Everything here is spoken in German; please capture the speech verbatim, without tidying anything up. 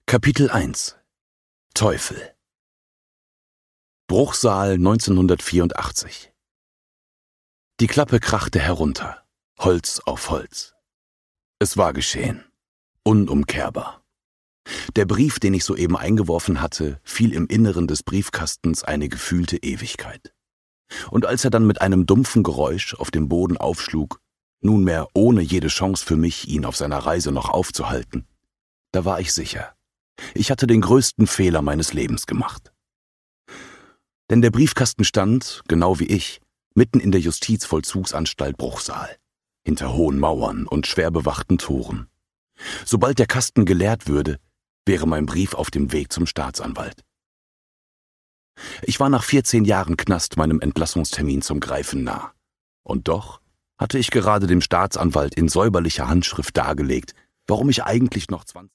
Kapitel eins Teufel Bruchsal neunzehnhundertvierundachtzig. Die Klappe krachte herunter, Holz auf Holz. Es war geschehen, unumkehrbar. Der Brief, den ich soeben eingeworfen hatte, fiel im Inneren des Briefkastens eine gefühlte Ewigkeit. Und als er dann mit einem dumpfen Geräusch auf dem Boden aufschlug, nunmehr ohne jede Chance für mich, ihn auf seiner Reise noch aufzuhalten, da war ich sicher, ich hatte den größten Fehler meines Lebens gemacht. Denn der Briefkasten stand, genau wie ich, mitten in der Justizvollzugsanstalt Bruchsal, hinter hohen Mauern und schwer bewachten Toren. Sobald der Kasten geleert würde, wäre mein Brief auf dem Weg zum Staatsanwalt. Ich war nach vierzehn Jahren Knast meinem Entlassungstermin zum Greifen nah. Und doch hatte ich gerade dem Staatsanwalt in säuberlicher Handschrift dargelegt, warum ich eigentlich noch zwanzig